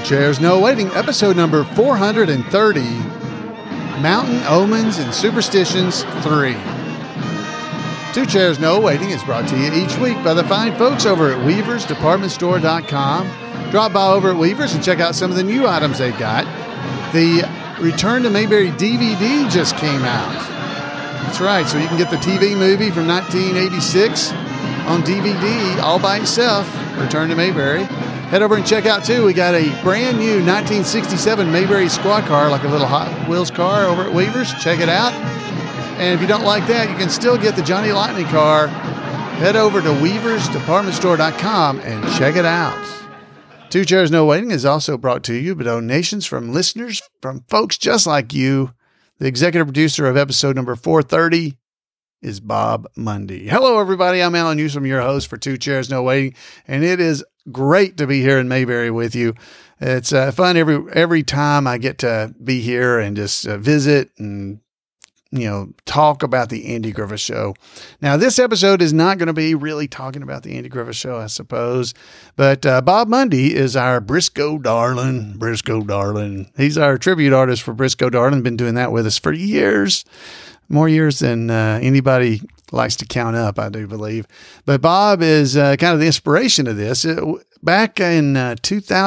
Chairs No Waiting, episode number 430, Mountain Omens and Superstitions 3. Two Chairs No Waiting is brought to you each week by the fine folks over at WeaversDepartmentStore.com. Drop by over at Weavers and check out some of the new items they've got. The Return to Mayberry DVD just came out. That's right, so you can get the TV movie from 1986 on DVD all by itself, Return to Mayberry. Head over and check out, too, we got a brand new 1967 Mayberry squad car, like a little Hot Wheels car over at Weavers. Check it out. And if you don't like that, you can still get the Johnny Lightning car. Head over to WeaversDepartmentStore.com and check it out. Two Chairs No Waiting is also brought to you by donations from listeners, from folks just like you. The executive producer of episode number 430 is Bob Mundy. Hello, everybody. I'm Alan Newsom, your host for Two Chairs No Waiting, and it is great to be here in Mayberry with you. It's fun every time I get to be here and just visit and talk about the Andy Griffith Show. Now, this episode is not going to be really talking about the Andy Griffith Show, I suppose, but Bob Mundy is our Briscoe darling. He's our tribute artist for Briscoe Darling. Been doing that with us for years. More years than anybody likes to count up, I do believe. But Bob is kind of the inspiration of this. Back in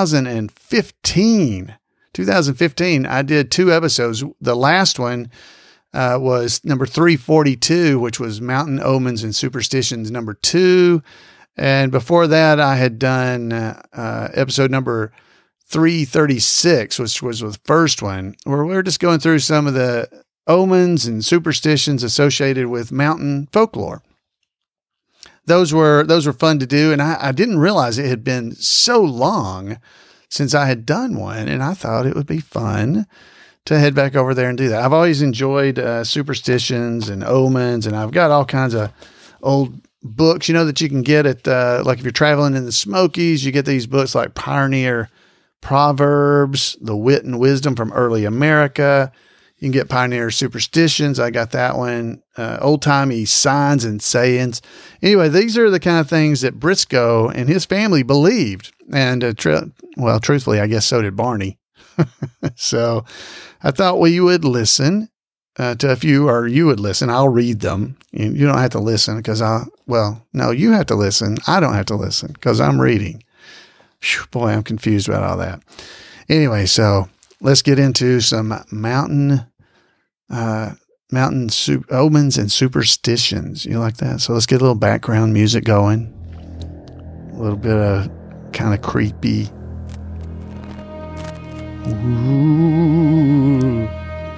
2015, I did 2 episodes. The last one was number 342, which was Mountain Omens and Superstitions number 2. And before that, I had done episode number 336, which was the first one, where we were just going through some of the omens and superstitions associated with mountain folklore. Those were fun to do, and I didn't realize it had been so long since I had done one, and I thought it would be fun to head back over there and do that. I've always enjoyed superstitions and omens, and I've got all kinds of old books, that you can get at, like if you're traveling in the Smokies, you get these books like Pioneer Proverbs, The Wit and Wisdom from Early America. You can get Pioneer Superstitions. I got that one. Old-timey Signs and Sayings. Anyway, these are the kind of things that Briscoe and his family believed. And, truthfully, I guess so did Barney. So I thought you would listen to a few, or you would listen. I'll read them. You don't have to listen because you have to listen. I don't have to listen because I'm reading. Whew, boy, I'm confused about all that. Anyway, so let's get into some mountain omens and superstitions. You like that? So let's get a little background music going. A little bit of kind of creepy. Ooh.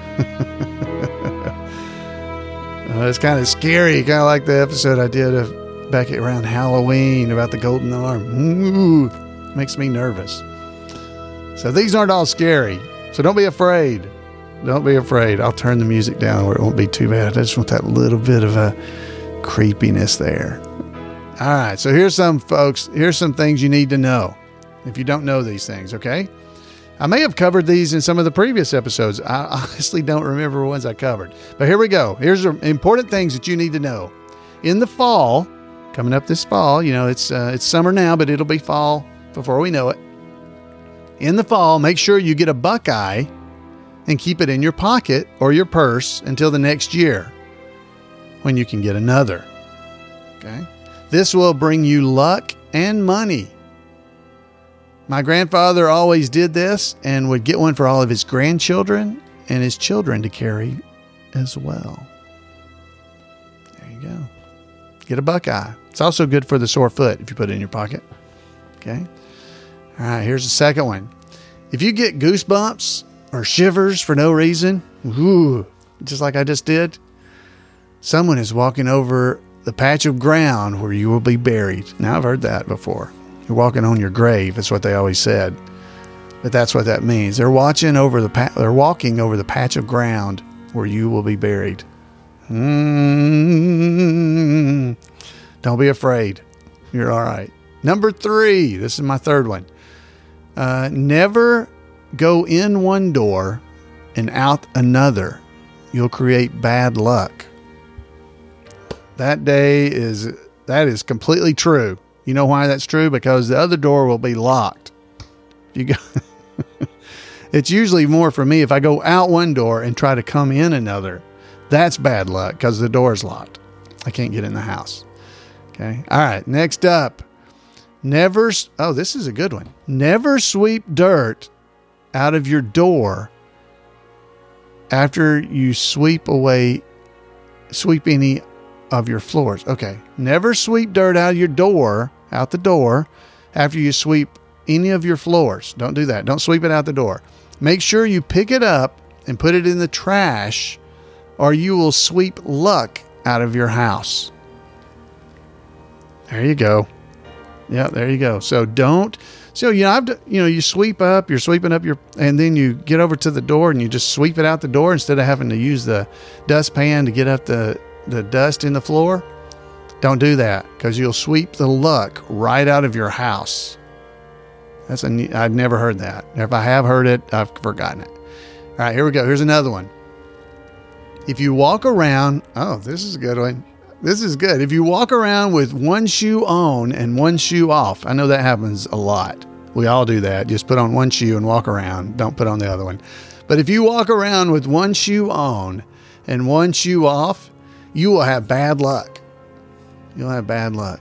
It's kind of scary, kind of like the episode I did back around Halloween about the golden arm. Ooh, makes me nervous. So these aren't all scary. So don't be afraid. Don't be afraid. I'll turn the music down where it won't be too bad. I just want that little bit of a creepiness there. All right. So here's some things you need to know if you don't know these things, okay? I may have covered these in some of the previous episodes. I honestly don't remember ones I covered. But here we go. Here's the important things that you need to know. In the fall, coming up this fall, it's summer now, but it'll be fall before we know it. In the fall, make sure you get a buckeye and keep it in your pocket or your purse until the next year when you can get another. Okay? This will bring you luck and money. My grandfather always did this and would get one for all of his grandchildren and his children to carry as well. There you go. Get a buckeye. It's also good for the sore foot if you put it in your pocket. Okay? All right, here's the second one. If you get goosebumps or shivers for no reason, just like I just did, someone is walking over the patch of ground where you will be buried. Now, I've heard that before. You're walking on your grave. That's what they always said. But that's what that means. They're walking over the patch of ground where you will be buried. Don't be afraid. You're all right. Number 3. This is my third one. Never go in one door and out another. You'll create bad luck. That is completely true. You know why that's true? Because the other door will be locked. You go It's usually more for me if I go out one door and try to come in another. That's bad luck because the door's locked. I can't get in the house. Okay. All right. Next up. This is a good one. Never sweep dirt out of your door after you sweep any of your floors. Okay. Never sweep dirt out the door after you sweep any of your floors. Don't do that. Don't sweep it out the door. Make sure you pick it up and put it in the trash, or you will sweep luck out of your house. There you go. Yeah, there you go. So you sweep up, you're sweeping up and then you get over to the door and you just sweep it out the door instead of having to use the dustpan to get up the dust in the floor. Don't do that because you'll sweep the luck right out of your house. I've never heard that. If I have heard it, I've forgotten it. All right, here we go. Here's another one. If you walk around, this is a good one. This is good. If you walk around with one shoe on and one shoe off, I know that happens a lot. We all do that. Just put on one shoe and walk around. Don't put on the other one. But if you walk around with one shoe on and one shoe off, you will have bad luck. You'll have bad luck.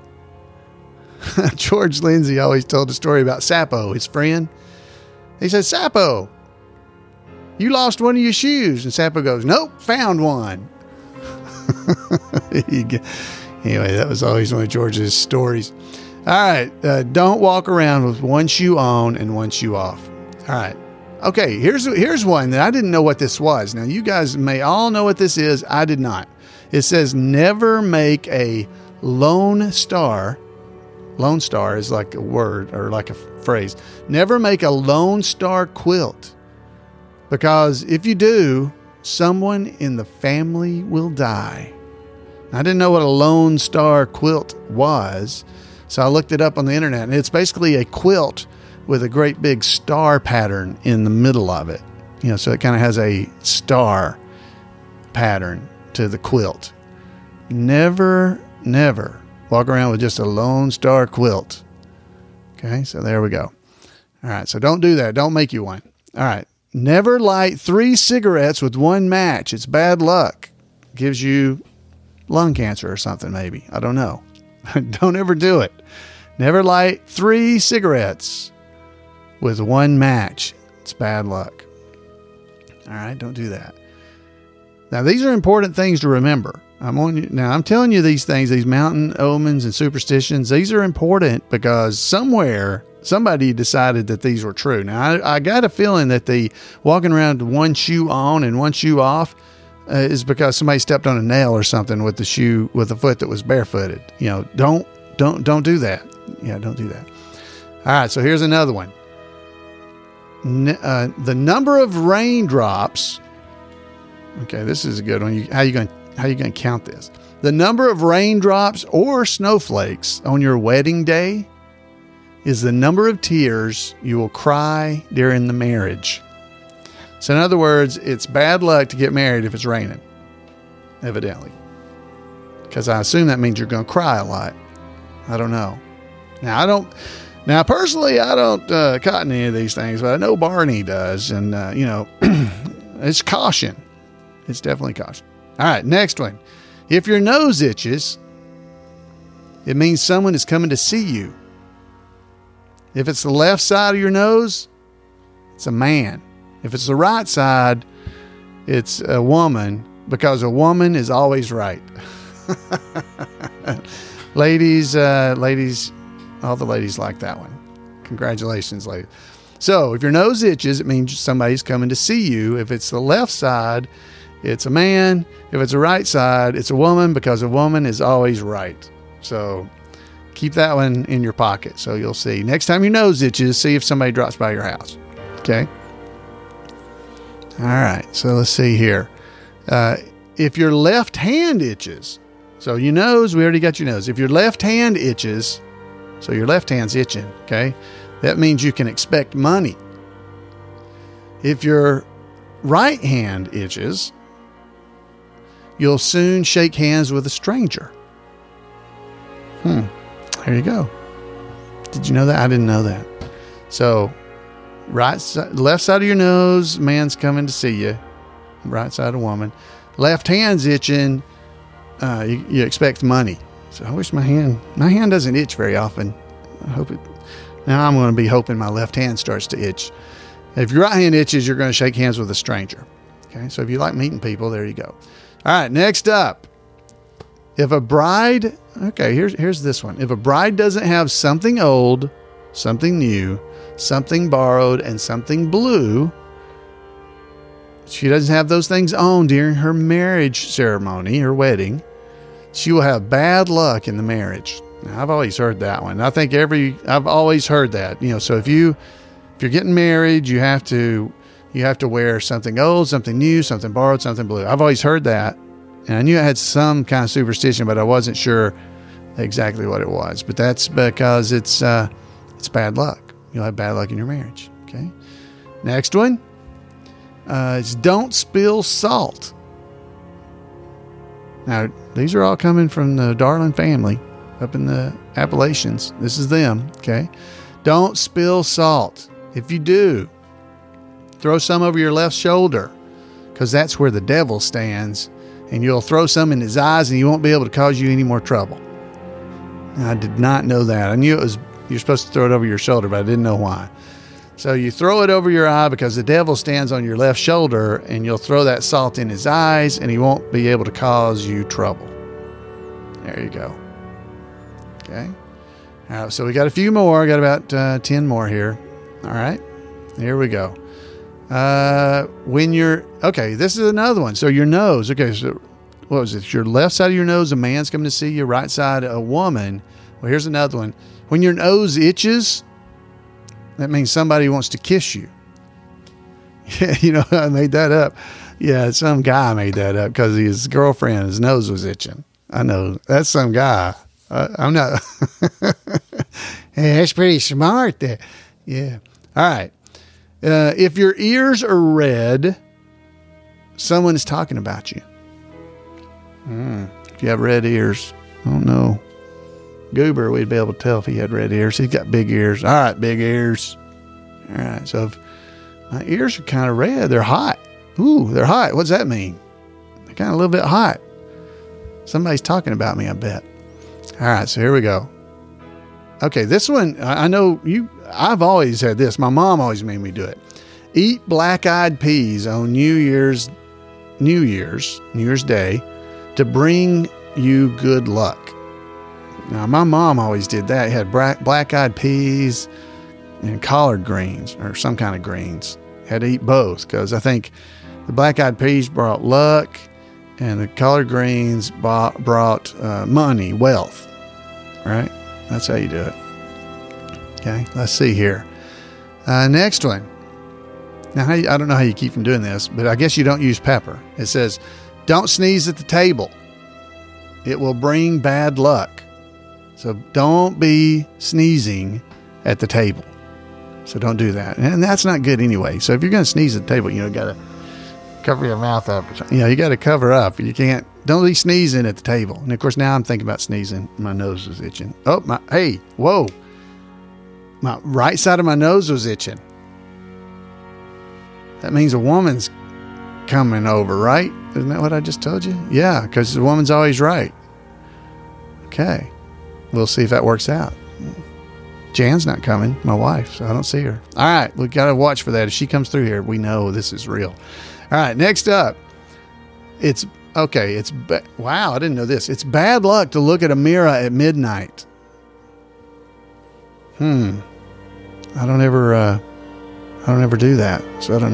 George Lindsay always told a story about Sapo, his friend. He said, Sapo, you lost one of your shoes. And Sapo goes, nope, found one. Anyway, that was always one of George's stories. All right. Don't walk around with one shoe on and one shoe off. All right. Okay. Here's one that I didn't know what this was. Now, you guys may all know what this is. I did not. It says never make a Lone Star. Lone Star is like a word or like a phrase. Never make a Lone Star quilt, because if you do, someone in the family will die. I didn't know what a Lone Star quilt was, so I looked it up on the internet, and it's basically a quilt with a great big star pattern in the middle of it. So it kind of has a star pattern to the quilt. Never walk around with just a Lone Star quilt. Okay, so there we go. All right, so don't do that. Don't make you one. All right. Never light 3 cigarettes with one match. It's bad luck. Gives you lung cancer or something, maybe. I don't know. Don't ever do it. Never light 3 cigarettes with one match. It's bad luck. All right, don't do that. Now, these are important things to remember. I'm telling you these things, these mountain omens and superstitions. These are important because somebody decided that these were true. Now, I got a feeling that the walking around with one shoe on and one shoe off is because somebody stepped on a nail or something with the foot that was barefooted. Don't do that. Yeah, don't do that. All right, so here's another one. The number of raindrops. Okay, this is a good one. How you going to count this? The number of raindrops or snowflakes on your wedding day is the number of tears you will cry during the marriage. So in other words, it's bad luck to get married if it's raining, evidently. Because I assume that means you're going to cry a lot. I don't know. Now personally, I don't cotton any of these things, but I know Barney does. And, it's caution. It's definitely caution. All right, next one. If your nose itches, it means someone is coming to see you. If it's the left side of your nose, it's a man. If it's the right side, it's a woman, because a woman is always right. Ladies, all the ladies like that one. Congratulations, ladies. So if your nose itches, it means somebody's coming to see you. If it's the left side, it's a man. If it's the right side, it's a woman, because a woman is always right. So keep that one in your pocket so you'll see. Next time your nose itches, see if somebody drops by your house. Okay? All right. So let's see here. If your left hand itches, so your nose, we already got your nose. If your left hand itches, so your left hand's itching, okay? That means you can expect money. If your right hand itches, you'll soon shake hands with a stranger. There you go. Did you know that? I didn't know that. So Left side of your nose, man's coming to see you. Right side of woman. Left hand's itching. You expect money. So I wish my hand doesn't itch very often. I hope it. Now I'm going to be hoping my left hand starts to itch. If your right hand itches, you're going to shake hands with a stranger. Okay, so if you like meeting people, there you go. All right, next up. If a bride, okay, here's this one. If a bride doesn't have something old, something new, something borrowed, and something blue, she doesn't have those things on during her marriage ceremony, her wedding, she will have bad luck in the marriage. Now, I've always heard that one. I've always heard that. So if you're getting married, you have to wear something old, something new, something borrowed, something blue. I've always heard that. And I knew I had some kind of superstition, but I wasn't sure exactly what it was. But that's because it's bad luck. You'll have bad luck in your marriage. Okay. Next one. It's don't spill salt. Now, these are all coming from the Darling family up in the Appalachians. This is them. Okay. Don't spill salt. If you do, throw some over your left shoulder, because that's where the devil stands. And you'll throw some in his eyes and he won't be able to cause you any more trouble. I did not know that. I knew you're supposed to throw it over your shoulder, but I didn't know why. So you throw it over your eye because the devil stands on your left shoulder, and you'll throw that salt in his eyes and he won't be able to cause you trouble. There you go. Okay. All right, so we got a few more. I got about 10 more here. All right. Here we go. This is another one. So your nose. Okay, so what was it? Your left side of your nose, a man's coming to see you. Right side, a woman. Well, here's another one. When your nose itches, that means somebody wants to kiss you. Yeah, I made that up. Yeah, some guy made that up because his girlfriend, his nose was itching. I know. That's some guy. I'm not. Hey, that's pretty smart there. Yeah. All right. If your ears are red, someone is talking about you. If you have red ears, I don't know. Goober, we'd be able to tell if he had red ears. He's got big ears. All right, big ears. All right, so if my ears are kind of red, they're hot. Ooh, they're hot. What does that mean? They're kind of a little bit hot. Somebody's talking about me, I bet. All right, so here we go. Okay, this one, I know I've always had this. My mom always made me do it. Eat black-eyed peas on New Year's Day to bring you good luck. Now, my mom always did that. It had black-eyed peas and collard greens, or some kind of greens. Had to eat both, because I think the black-eyed peas brought luck and the collard greens brought money, wealth. Right? That's how you do it. Okay, let's see here. Next one. Now, I don't know how you keep from doing this, but I guess you don't use pepper. It says, don't sneeze at the table. It will bring bad luck. So don't be sneezing at the table. So don't do that. And that's not good anyway. So if you're going to sneeze at the table, got to cover your mouth up. You got to cover up. Don't be sneezing at the table. And of course, now I'm thinking about sneezing. My nose is itching. Whoa. My right side of my nose was itching. That means a woman's coming over, right? Isn't that what I just told you? Yeah, because the woman's always right. Okay. We'll see if that works out. Jan's not coming, my wife, so I don't see her. All right, we've got to watch for that. If she comes through here, we know this is real. All right, next up. Wow, I didn't know this. It's bad luck to look at a mirror at midnight. I don't ever do that, so I don't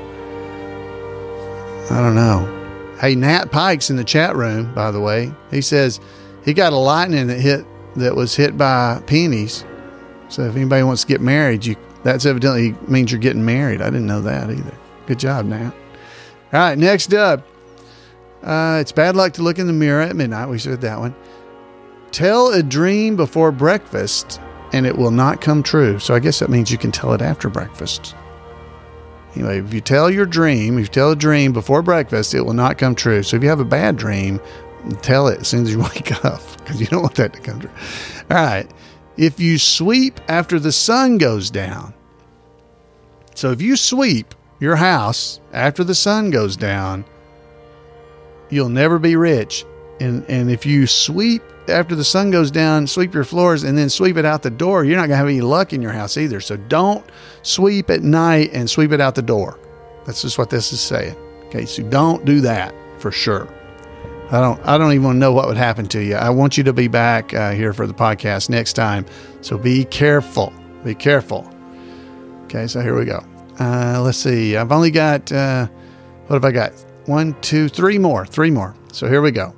know. Hey, Nat Pike's in the chat room, by the way. He says he got a lightning that was hit by pennies. So if anybody wants to get married, that's evidently means you're getting married. I didn't know that either. Good job, Nat. All right, next up. It's bad luck to look in the mirror at midnight. We said that one. Tell a dream before breakfast and it will not come true. So I guess that means you can tell it after breakfast. Anyway, if you tell a dream before breakfast, it will not come true. So if you have a bad dream, tell it as soon as you wake up, because you don't want that to come true. All right. If you sweep after the sun goes down, So if you sweep your house after the sun goes down, you'll never be rich. And if you sweep after the sun goes down, sweep your floors and then sweep it out the door, you're not going to have any luck in your house either. So don't sweep at night and sweep it out the door. That's just what this is saying. Okay, so don't do that for sure. I don't even want to know what would happen to you. I want you to be back here for the podcast next time. So be careful. Be careful. Okay, so here we go. Let's see. I've only got, what have I got? 1, 2, 3 more. 3 more. So here we go.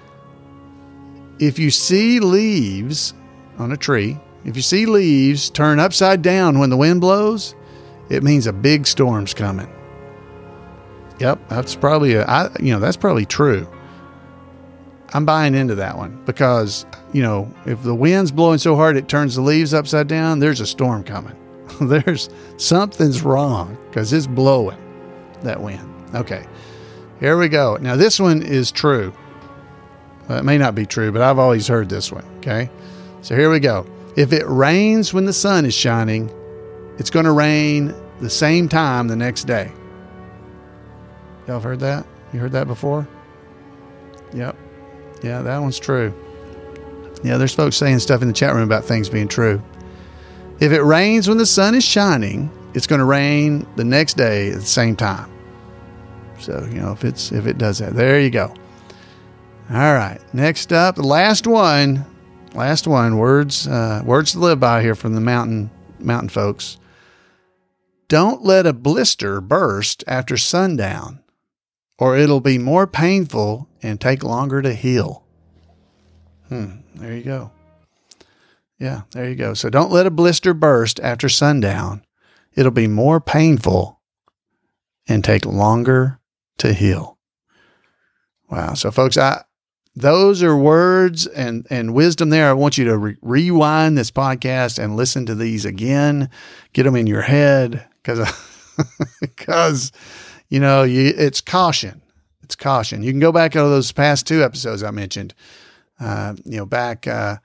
If you see leaves on a tree, if you see leaves turn upside down when the wind blows, it means a big storm's coming. Yep, that's probably that's probably true. I'm buying into that one because, if the wind's blowing so hard it turns the leaves upside down, there's a storm coming. Something's wrong because it's blowing that wind. Okay, here we go. Now this one is true. It may not be true, but I've always heard this one. Okay, so here we go. If it rains when the sun is shining, it's going to rain the same time the next day. Y'all have heard that? You heard that before? Yep. Yeah, that one's true. Yeah, there's folks saying stuff in the chat room about things being true. If it rains when the sun is shining, it's going to rain the next day at the same time. So, if it does that, there you go. All right. Next up, the last one, words to live by here from the mountain folks. Don't let a blister burst after sundown, or it'll be more painful and take longer to heal. There you go. Yeah, there you go. So don't let a blister burst after sundown. It'll be more painful and take longer to heal. Wow. So folks, those are words and wisdom there. I want you to rewind this podcast and listen to these again. Get them in your head because it's caution. It's caution. You can go back over those past 2 episodes I mentioned, back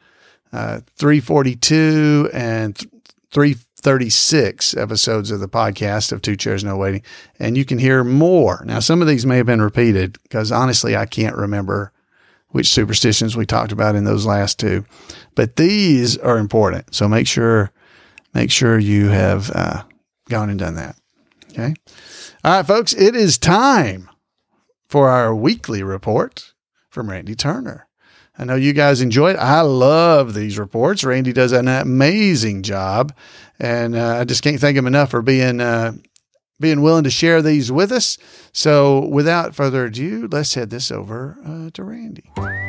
342 and 336 episodes of the podcast of Two Chairs No Waiting, and you can hear more. Now, some of these may have been repeated because honestly, I can't remember which superstitions we talked about in those last 2, but these are important. So make sure you have gone and done that. Okay. All right, folks, it is time for our weekly report from Randy Turner. I know you guys enjoy it. I love these reports. Randy does an amazing job, and I just can't thank him enough for being willing to share these with us. So without further ado, let's head this over to Randy.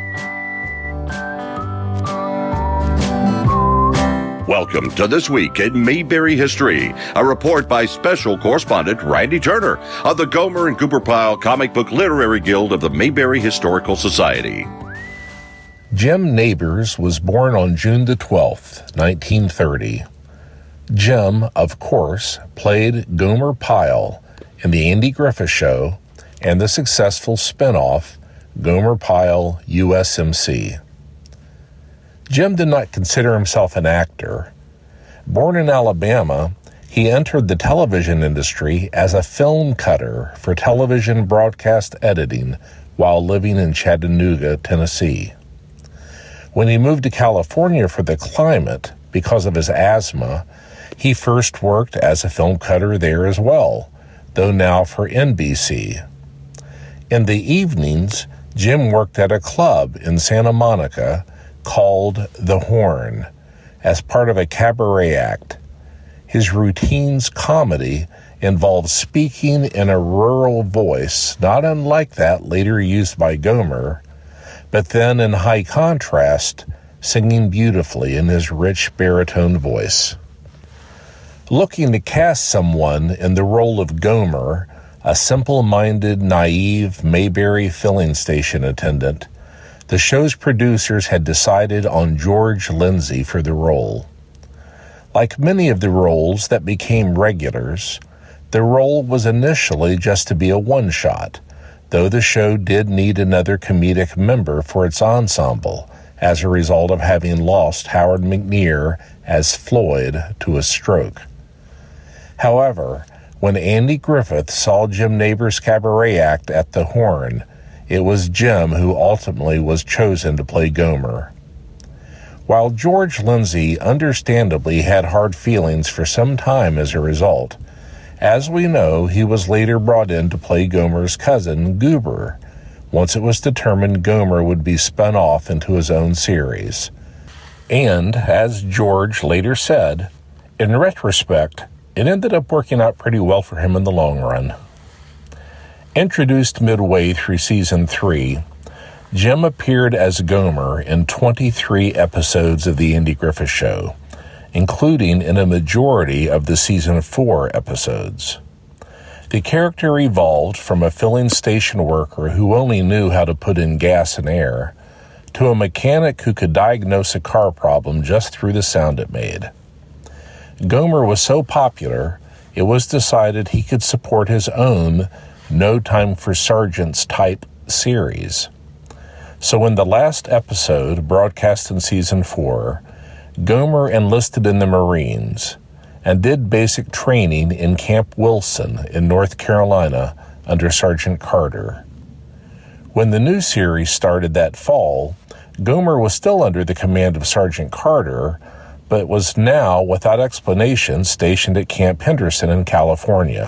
Welcome to This Week in Mayberry History, a report by Special Correspondent Randy Turner of the Gomer and Cooper Pyle Comic Book Literary Guild of the Mayberry Historical Society. Jim Nabors was born on June the 12th, 1930. Jim, of course, played Gomer Pyle in The Andy Griffith Show and the successful spin-off Gomer Pyle USMC. Jim did not consider himself an actor. Born in Alabama, he entered the television industry as a film cutter for television broadcast editing while living in Chattanooga, Tennessee. When he moved to California for the climate because of his asthma, he first worked as a film cutter there as well, though now for NBC. In the evenings, Jim worked at a club in Santa Monica called The Horn as part of a cabaret act. His routine's comedy involves speaking in a rural voice, not unlike that later used by Gomer, but then in high contrast, singing beautifully in his rich baritone voice. Looking to cast someone in the role of Gomer, a simple-minded, naive Mayberry filling station attendant, the show's producers had decided on George Lindsay for the role. Like many of the roles that became regulars, the role was initially just to be a one-shot, though the show did need another comedic member for its ensemble as a result of having lost Howard McNear as Floyd to a stroke. However, when Andy Griffith saw Jim Nabors' cabaret act at the Horn, it was Jim who ultimately was chosen to play Gomer. While George Lindsay understandably had hard feelings for some time as a result, as we know, he was later brought in to play Gomer's cousin, Goober, once it was determined Gomer would be spun off into his own series. And, as George later said, in retrospect, it ended up working out pretty well for him in the long run. Introduced midway through season 3, Jim appeared as Gomer in 23 episodes of The Andy Griffith Show, including in a majority of the season 4 episodes. The character evolved from a filling station worker who only knew how to put in gas and air to a mechanic who could diagnose a car problem just through the sound it made. Gomer was so popular, it was decided he could support his own No Time for Sergeants type series. So in the last episode, broadcast in season 4, Gomer enlisted in the Marines and did basic training in Camp Wilson in North Carolina under Sergeant Carter. When the new series started that fall, Gomer was still under the command of Sergeant Carter, but was now, without explanation, stationed at Camp Henderson in California.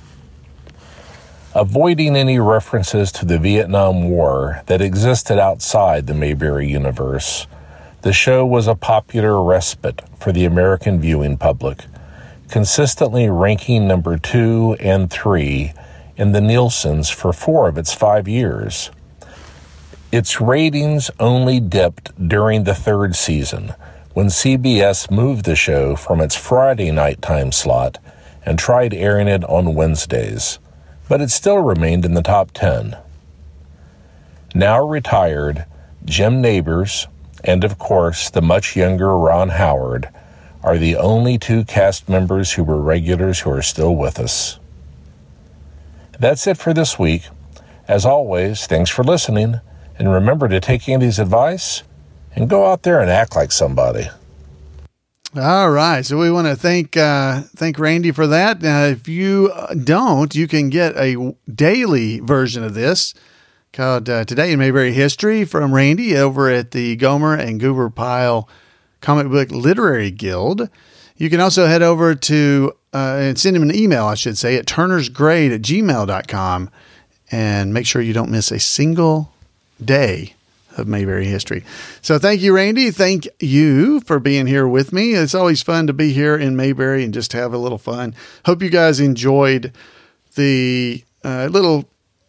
Avoiding any references to the Vietnam War that existed outside the Mayberry universe, the show was a popular respite for the American viewing public, consistently ranking number 2 and 3 in the Nielsen's for 4 of its 5 years. Its ratings only dipped during the 3rd season, when CBS moved the show from its Friday night time slot and tried airing it on Wednesdays, but it still remained in the top 10. Now retired, Jim Nabors, and of course the much younger Ron Howard, are the only 2 cast members who were regulars who are still with us. That's it for this week. As always, thanks for listening, and remember to take Andy's advice and go out there and act like somebody. All right. So we want to thank Randy for that. If you don't, you can get a daily version of this called Today in Mayberry History from Randy over at the Gomer and Goober Pyle Comic Book Literary Guild. You can also head over to and send him an email, I should say, at turnersgrade@gmail.com, and make sure you don't miss a single day of Mayberry history. So thank you, Randy. Thank you for being here with me. It's always fun to be here in Mayberry and just have a little fun. Hope you guys enjoyed the little,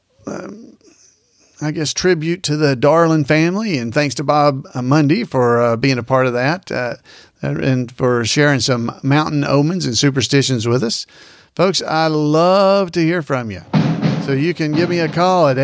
tribute to the Darling family. And thanks to Bob Mundy for being a part of that and for sharing some mountain omens and superstitions with us. Folks, I love to hear from you. So you can give me a call at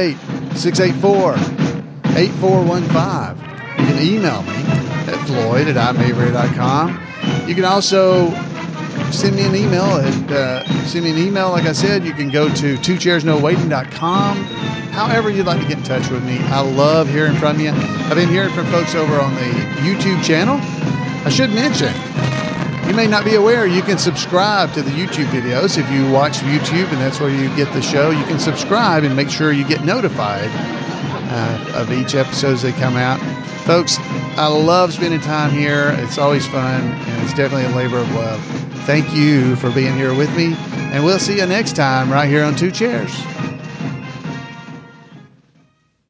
888-684-8415. You can email me at floyd@imayberry.com. You can also send me an email like I said. You can go to twochairsnowaiting.com. However you'd like to get in touch with me. I love hearing from you. I've been hearing from folks over on the YouTube channel. I should mention, you may not be aware, you can subscribe to the YouTube videos. If you watch YouTube and that's where you get the show, you can subscribe and make sure you get notified of each episode as they come out. Folks, I love spending time here. It's always fun, and it's definitely a labor of love. Thank you for being here with me, and we'll see you next time right here on Two Chairs.